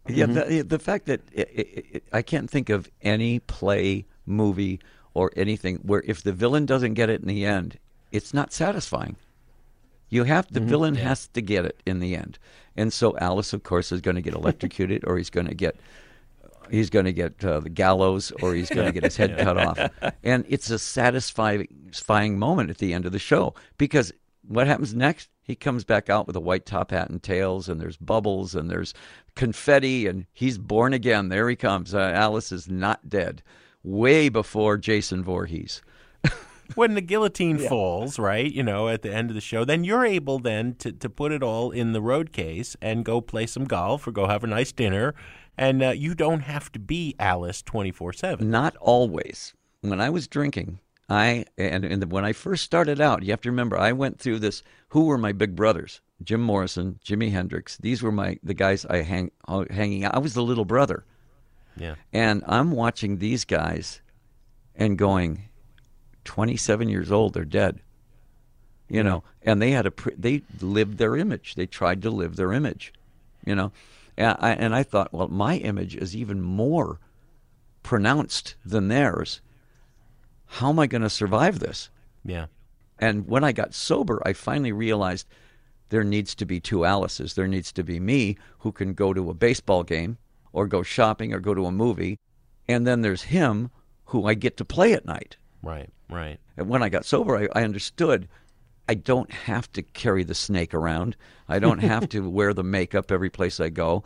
Yeah, Mm-hmm. the, the fact that it, it, it, I can't think of any play, movie, or anything where if the villain doesn't get it in the end, it's not satisfying. You have the Mm-hmm. villain Yeah. has to get it in the end, and so Alice, of course, is going to get electrocuted, or he's going to get he's going to get uh, the gallows, or he's going to get his head cut off, and it's a satisfying moment at the end of the show because what happens next? He comes back out with a white top hat and tails, and there's bubbles, and there's confetti, and he's born again. There he comes. Uh, Alice is not dead. Way before Jason Voorhees. When the guillotine yeah. falls, right, you know, at the end of the show, then you're able then to, to put it all in the road case and go play some golf or go have a nice dinner, and uh, you don't have to be Alice twenty-four seven. Not always. When I was drinking, I and, and when I first started out, you have to remember, I went through this. Who were my big brothers? Jim Morrison, Jimi Hendrix. These were my the guys I hang hanging out. I was the little brother. Yeah. And I'm watching these guys and going, twenty-seven years old, they're dead. You know, and they had a they lived their image. They tried to live their image. You know, and I, and I thought, well, my image is even more pronounced than theirs. How am I going to survive this? Yeah. And when I got sober, I finally realized there needs to be two Alices. There needs to be me, who can go to a baseball game or go shopping or go to a movie. And then there's him, who I get to play at night. Right, right. And when I got sober, I, I understood I don't have to carry the snake around. I don't have to wear the makeup every place I go.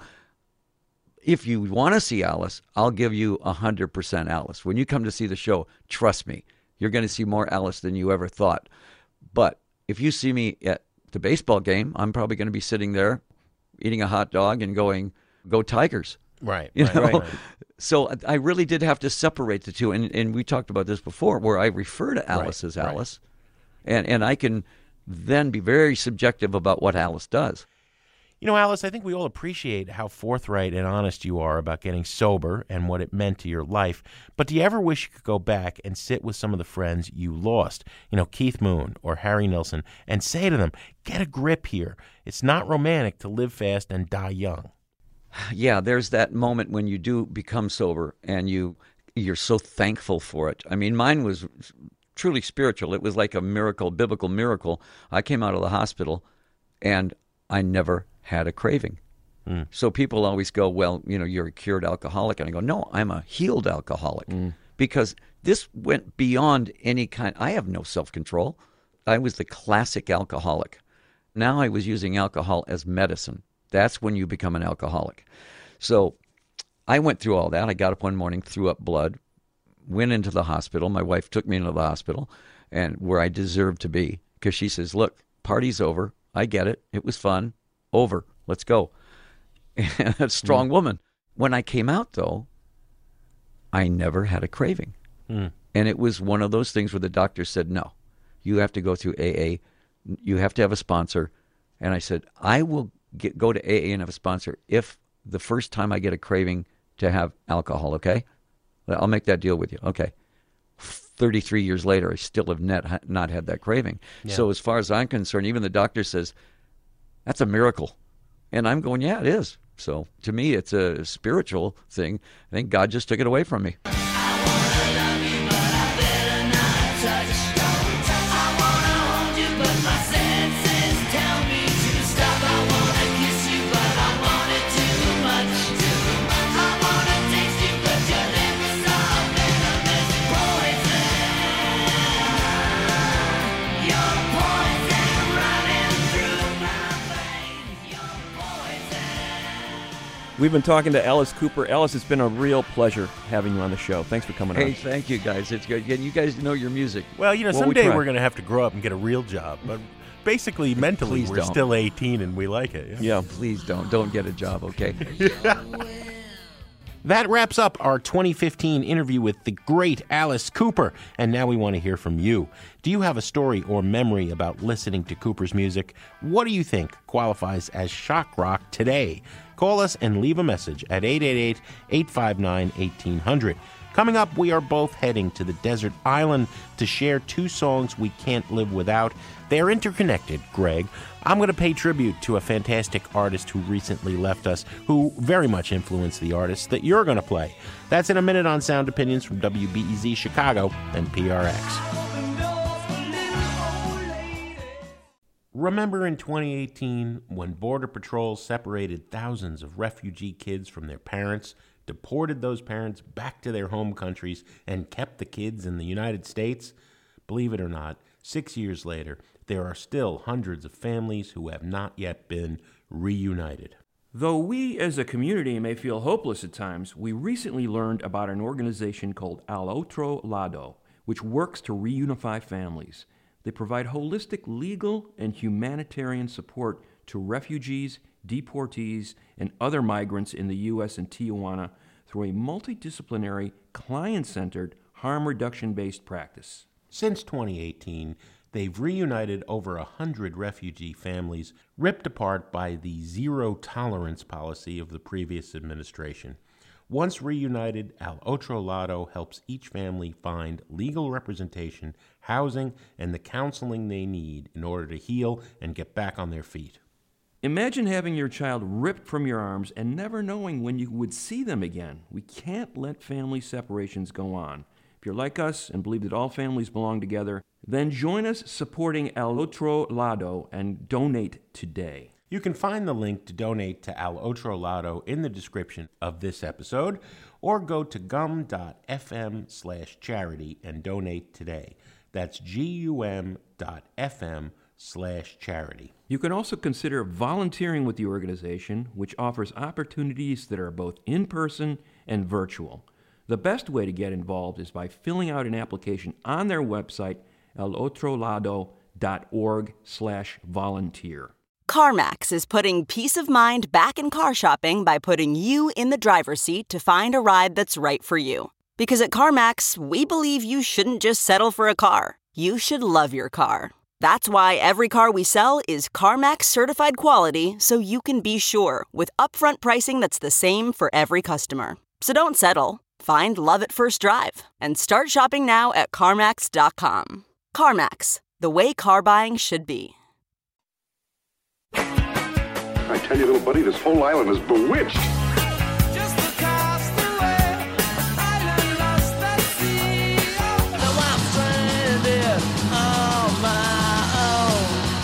If you want to see Alice, I'll give you one hundred percent Alice. When you come to see the show, trust me, you're going to see more Alice than you ever thought. But if you see me at the baseball game, I'm probably going to be sitting there eating a hot dog and going, "Go Tigers." Right, you right, know? right, right. So I really did have to separate the two. And, and we talked about this before, where I refer to Alice Right, as Alice. Right. And, and I can then be very subjective about what Alice does. You know, Alice, I think we all appreciate how forthright and honest you are about getting sober and what it meant to your life. But do you ever wish you could go back and sit with some of the friends you lost, you know, Keith Moon or Harry Nilsson, and say to them, get a grip here. It's not romantic to live fast and die young. Yeah, there's that moment when you do become sober and you, you're so thankful for it. I mean, mine was truly spiritual. It was like a miracle, biblical miracle. I came out of the hospital and I never had a craving. Mm. So people always go, well, you know, you're a cured alcoholic. And I go, no, I'm a healed alcoholic. Mm. Because this went beyond any kind. I have no self-control. I was the classic alcoholic. Now I was using alcohol as medicine. That's when you become an alcoholic. So I went through all that. I got up one morning, threw up blood, went into the hospital. My wife took me into the hospital, and where I deserved to be, because she says, look, party's over. I get it. It was fun. Over. Let's go. And a strong mm. woman. When I came out, though, I never had a craving. Mm. And it was one of those things where the doctor said, no, you have to go through A A. You have to have a sponsor. And I said, I will get, go to A A and have a sponsor if the first time I get a craving to have alcohol, okay? I'll make that deal with you. Okay. thirty-three years later, I still have net, not had that craving. Yeah. So as far as I'm concerned, even the doctor says, that's a miracle. And I'm going, yeah, it is. So to me, it's a spiritual thing. I think God just took it away from me. We've been talking to Alice Cooper. Alice, it's been a real pleasure having you on the show. Thanks for coming hey, on. Hey, thank you, guys. It's good. You guys know your music. Well, you know, well, someday we we're going to have to grow up and get a real job. But basically, mentally, Please we're don't. still eighteen and we like it. Yeah. yeah. Please don't. Don't get a job, okay? That wraps up our twenty fifteen interview with the great Alice Cooper. And now we want to hear from you. Do you have a story or memory about listening to Cooper's music? What do you think qualifies as shock rock today? Call us and leave a message at eight eight eight, eight five nine, one eight hundred. Coming up, we are both heading to the desert island to share two songs we can't live without. They're interconnected, Greg. I'm going to pay tribute to a fantastic artist who recently left us, who very much influenced the artists that you're going to play. That's in a minute on Sound Opinions from W B E Z Chicago and P R X. Remember in twenty eighteen when Border Patrol separated thousands of refugee kids from their parents, deported those parents back to their home countries, and kept the kids in the United States? Believe it or not, six years later, there are still hundreds of families who have not yet been reunited. Though we as a community may feel hopeless at times, we recently learned about an organization called Al Otro Lado, which works to reunify families. They provide holistic legal and humanitarian support to refugees, deportees, and other migrants in the U S and Tijuana through a multidisciplinary, client-centered, harm reduction-based practice. Since twenty eighteen, they've reunited over a hundred refugee families ripped apart by the zero-tolerance policy of the previous administration. Once reunited, Al Otro Lado helps each family find legal representation, housing, and the counseling they need in order to heal and get back on their feet. Imagine having your child ripped from your arms and never knowing when you would see them again. We can't let family separations go on. If you're like us and believe that all families belong together, then join us supporting Al Otro Lado and donate today. You can find the link to donate to Al Otro Lado in the description of this episode, or go to gum.fm slash charity and donate today. That's gum.fm slash charity. You can also consider volunteering with the organization, which offers opportunities that are both in-person and virtual. The best way to get involved is by filling out an application on their website, alotrolado.org slash volunteer. CarMax is putting peace of mind back in car shopping by putting you in the driver's seat to find a ride that's right for you. Because at CarMax, we believe you shouldn't just settle for a car. You should love your car. That's why every car we sell is CarMax certified quality, so you can be sure with upfront pricing that's the same for every customer. So don't settle. Find love at first drive and start shopping now at CarMax dot com. CarMax, the way car buying should be. I tell you, little buddy, this whole island is bewitched. Just across the way, island lost at sea. Now I'm stranded on my own.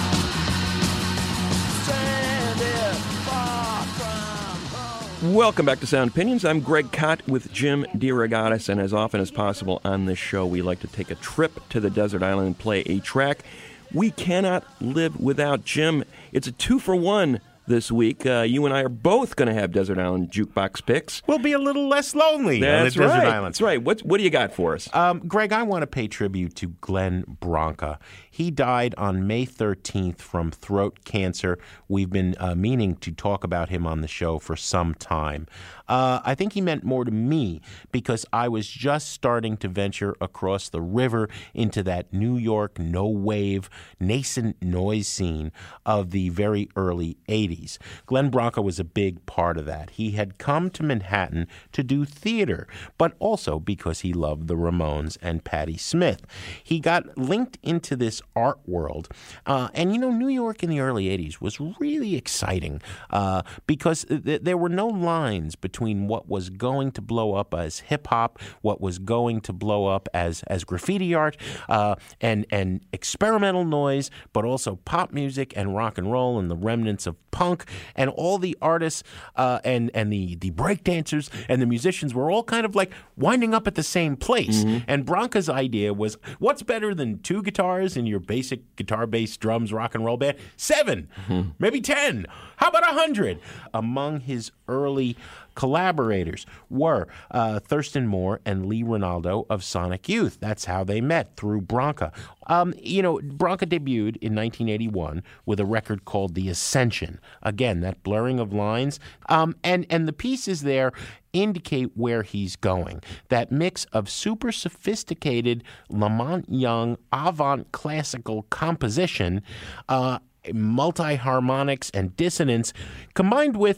Stranded far from home. Welcome back to Sound Opinions. I'm Greg Kot with Jim DeRogatis, and as often as possible on this show, we like to take a trip to the desert island and play a track we cannot live without. Jim, it's a two for one this week. Uh, you and I are both going to have Desert Island jukebox picks. We'll be a little less lonely That's on the right. Desert Island. That's right. What, what do you got for us? Um, Greg, I want to pay tribute to Glenn Branca. He died on May thirteenth from throat cancer. We've been uh, meaning to talk about him on the show for some time. Uh, I think he meant more to me because I was just starting to venture across the river into that New York no-wave, nascent noise scene of the very early eighties. Glenn Branca was a big part of that. He had come to Manhattan to do theater, but also because he loved the Ramones and Patti Smith. He got linked into this art world. Uh, and, you know, New York in the early eighties was really exciting uh, because th- there were no lines between what was going to blow up as hip-hop, what was going to blow up as, as graffiti art, uh, and, and experimental noise, but also pop music and rock and roll and the remnants of punk. And all the artists uh, and, and the, the breakdancers and the musicians were all kind of like winding up at the same place. Mm-hmm. And Branca's idea was, what's better than two guitars in your basic guitar, bass, drums, rock and roll band? Seven, mm-hmm. maybe ten. How about a hundred? Among his early collaborators were uh, Thurston Moore and Lee Ronaldo of Sonic Youth. That's how they met, through Branca. Um, you know, Branca debuted in nineteen eighty-one with a record called The Ascension. Again, that blurring of lines. Um, and, and the pieces there indicate where he's going. That mix of super sophisticated Lamont Young avant classical composition, uh, multi-harmonics and dissonance, combined with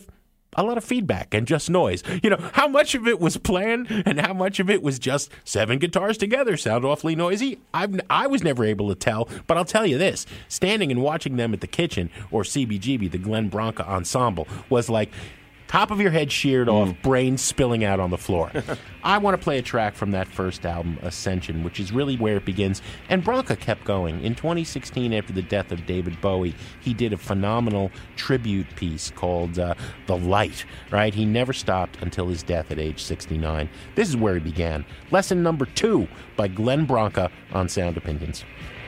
a lot of feedback and just noise. You know, how much of it was planned and how much of it was just seven guitars together sound awfully noisy? I've, I was never able to tell, but I'll tell you this. Standing and watching them at the Kitchen, or C B G B, the Glenn Branca Ensemble, was like top of your head sheared off, mm. brains spilling out on the floor. I want to play a track from that first album, Ascension, which is really where it begins. And Branca kept going. In twenty sixteen, after the death of David Bowie, he did a phenomenal tribute piece called uh, The Light, right? He never stopped until his death at age sixty-nine. This is where he began. Lesson number two by Glenn Branca on Sound Opinions.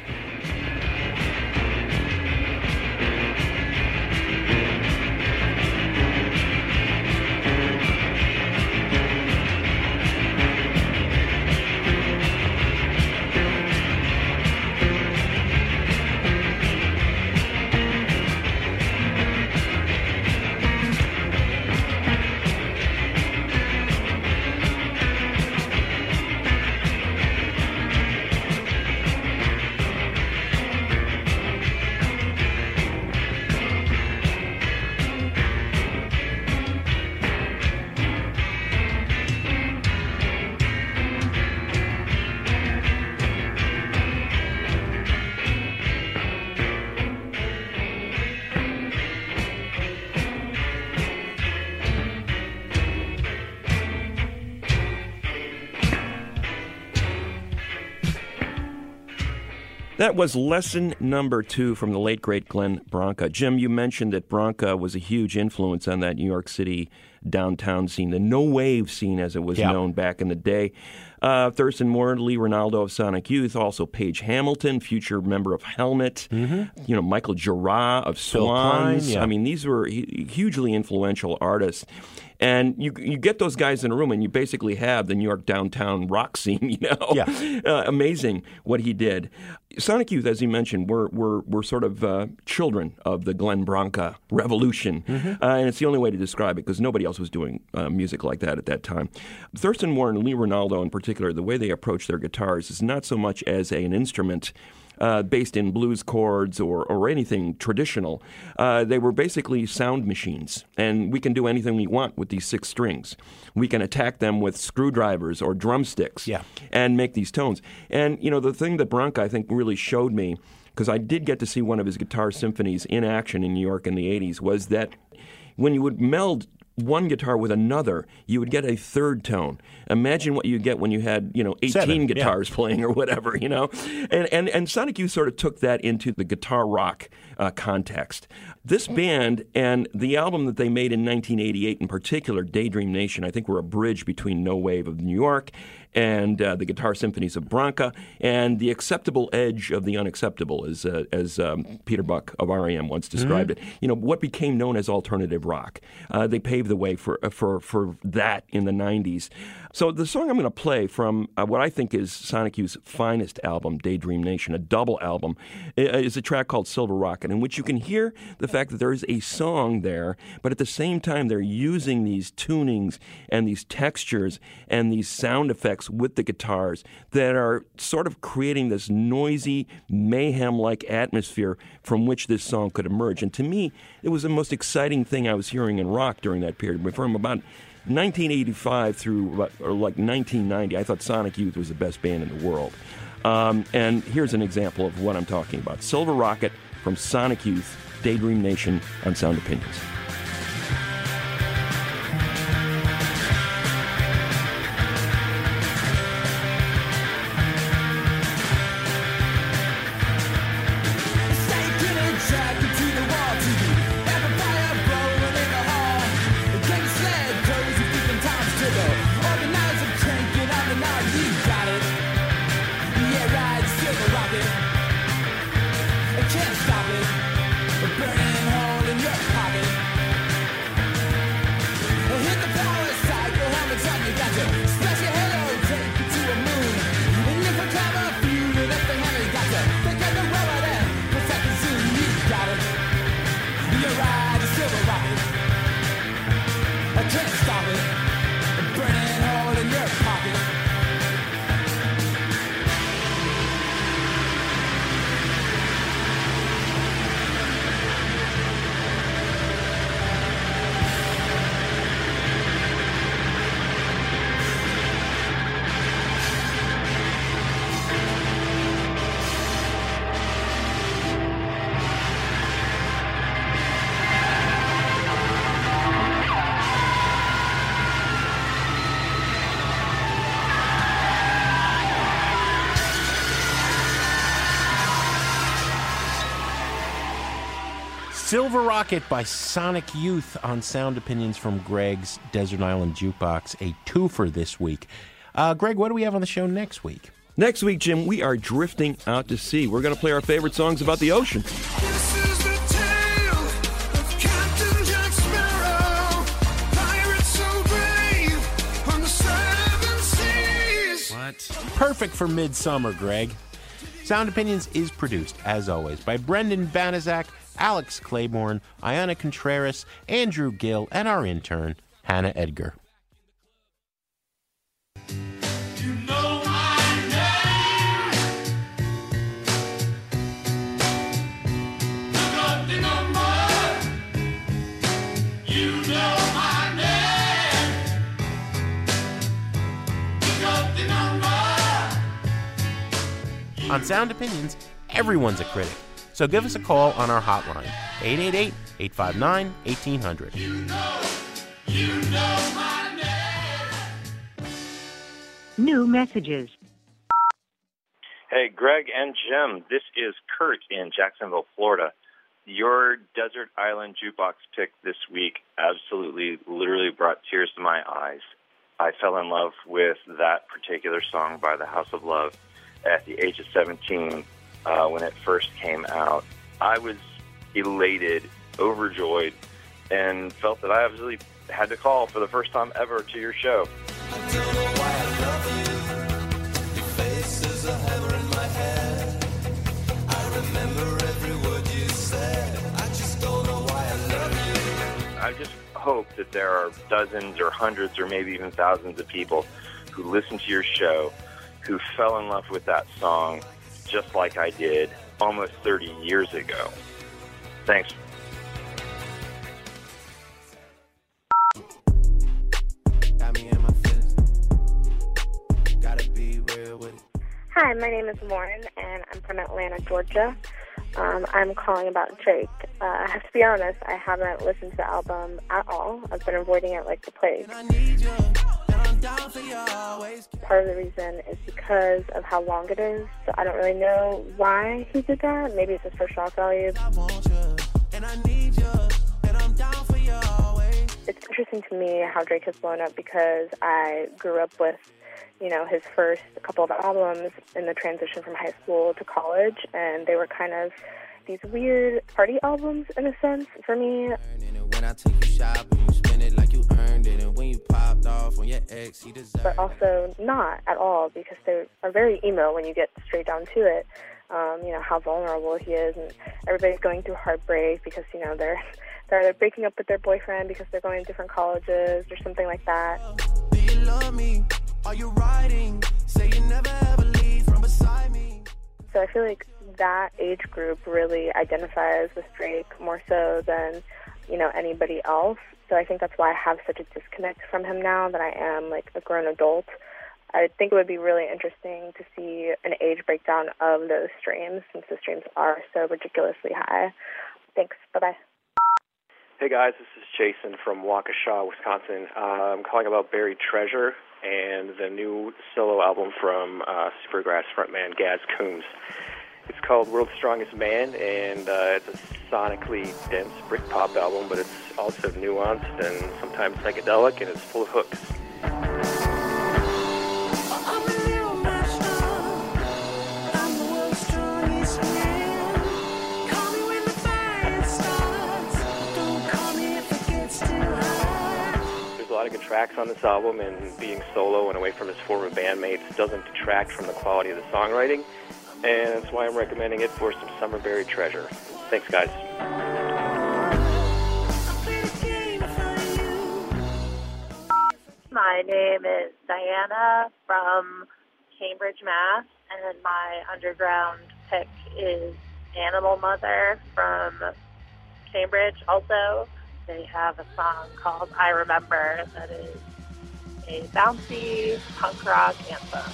That was lesson number two from the late, great Glenn Branca. Jim, you mentioned that Branca was a huge influence on that New York City downtown scene, the no-wave scene as it was yeah. known back in the day. Uh, Thurston Moore, Lee Ronaldo of Sonic Youth, also Paige Hamilton, future member of Helmet, mm-hmm. you know, Michael Jarrah of Swans. Klein, yeah. I mean, these were hugely influential artists. And you you get those guys in a room, and you basically have the New York downtown rock scene. You know, yeah. uh, amazing what he did. Sonic Youth, as you mentioned, were were were sort of uh, children of the Glenn Branca revolution, mm-hmm. uh, and it's the only way to describe it because nobody else was doing uh, music like that at that time. Thurston Moore and Lee Ronaldo, in particular, the way they approach their guitars is not so much as a, an instrument. Uh, based in blues chords or, or anything traditional. Uh, they were basically sound machines, and we can do anything we want with these six strings. We can attack them with screwdrivers or drumsticks yeah. and make these tones. And, you know, the thing that Branca, I think, really showed me, because I did get to see one of his guitar symphonies in action in New York in the eighties, was that when you would meld one guitar with another, you would get a third tone. Imagine what you get when you had, you know, eighteen Seven, guitars yeah. playing or whatever, you know? And, and and Sonic Youth sort of took that into the guitar rock uh, context. This band and the album that they made in nineteen eighty-eight in particular, Daydream Nation, I think were a bridge between No Wave of New York and uh, the guitar symphonies of Branca and the acceptable edge of the unacceptable, as uh, as um, Peter Buck of R E M once described mm-hmm. it. You know, what became known as alternative rock. Uh, they paved the way for for for that in the nineties. So the song I'm going to play from uh, what I think is Sonic Youth's finest album, Daydream Nation, a double album, is a track called Silver Rocket, in which you can hear the fact that there is a song there, but at the same time they're using these tunings and these textures and these sound effects with the guitars that are sort of creating this noisy, mayhem-like atmosphere from which this song could emerge. And to me, it was the most exciting thing I was hearing in rock during that period. From about nineteen eighty-five through about, or like nineteen ninety, I thought Sonic Youth was the best band in the world. Um, and here's an example of what I'm talking about. Silver Rocket from Sonic Youth, Daydream Nation on Sound Opinions. Can't stop it, a burning hole in your pocket. Silver Rocket by Sonic Youth on Sound Opinions from Greg's Desert Island Jukebox, a twofer this week. Uh, Greg, what do we have on the show next week? Next week, Jim, we are drifting out to sea. We're going to play our favorite songs about the ocean. Perfect for midsummer, Greg. Sound Opinions is produced, as always, by Brendan Banaszak, Alex Claiborne, Ayana Contreras, Andrew Gill, and our intern, Hannah Edgar. You know my name. Look up the number. You know my name. Look up the number. On Sound Opinions, everyone's a critic. So give us a call on our hotline, eight eight eight, eight five nine, one eight zero zero. You know, you know my name. New messages. Hey, Greg and Jim, this is Kurt in Jacksonville, Florida. Your Desert Island Jukebox pick this week absolutely, literally brought tears to my eyes. I fell in love with that particular song by the House of Love at the age of seventeen uh, when it first came out. I was elated, overjoyed, and felt that I absolutely had to call for the first time ever to your show. I just hope that there are dozens or hundreds or maybe even thousands of people who listen to your show who fell in love with that song just like I did almost thirty years ago. Thanks. Hi, my name is Lauren, and I'm from Atlanta, Georgia. Um, I'm calling about Drake. Uh, I have to be honest, I haven't listened to the album at all. I've been avoiding it like the plague. Part of the reason is because of how long it is, so I don't really know why he did that. Maybe it's just for shock value. It's interesting to me how Drake has blown up because I grew up with, you know, his first couple of albums in the transition from high school to college, and they were kind of these weird party albums in a sense for me. When I take you shopping, you spend it like you earned it, and when you popped off on your ex, he deserved it. But also not at all, because they are very emo when you get straight down to it. Um, you know, how vulnerable he is, and everybody's going through heartbreak because, you know, they're they're either breaking up with their boyfriend because they're going to different colleges or something like that. Do you love me? Are you riding? Say you never ever leave from beside me. So I feel like that age group really identifies with Drake more so than, you know, anybody else. So I think that's why I have such a disconnect from him now that I am like a grown adult. I think it would be really interesting to see an age breakdown of those streams since the streams are so ridiculously high. Thanks. Bye-bye. Hey guys, this is Jason from Waukesha, Wisconsin. Uh, I'm calling about Buried Treasure and the new solo album from uh, Supergrass frontman Gaz Coombs. It's called World's Strongest Man, and uh, it's a sonically dense Britpop album, but it's also nuanced and sometimes psychedelic, and it's full of hooks. A lot of good tracks on this album, and being solo and away from his former bandmates doesn't detract from the quality of the songwriting, and that's why I'm recommending it for some summer buried treasure. Thanks, guys. My name is Diana from Cambridge, Mass, and my underground pick is Animal Mother from Cambridge also. They have a song called I Remember that is a bouncy punk rock anthem.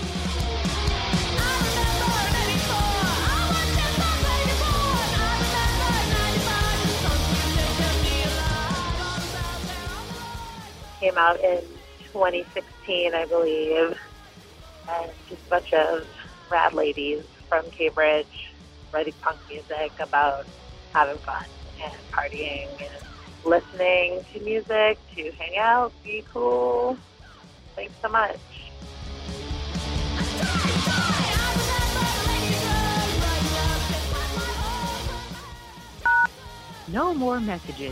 Came out in twenty sixteen, I believe, and just a bunch of rad ladies from Cambridge writing punk music about having fun. and partying and listening to music, to hang out, be cool. Thanks so much. No more messages.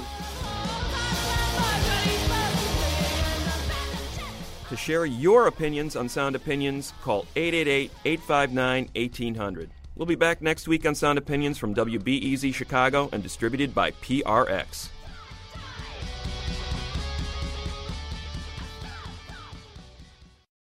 To share your opinions on Sound Opinions, call eight eight eight, eight five nine, eighteen hundred. We'll be back next week on Sound Opinions from W B E Z Chicago and distributed by P R X.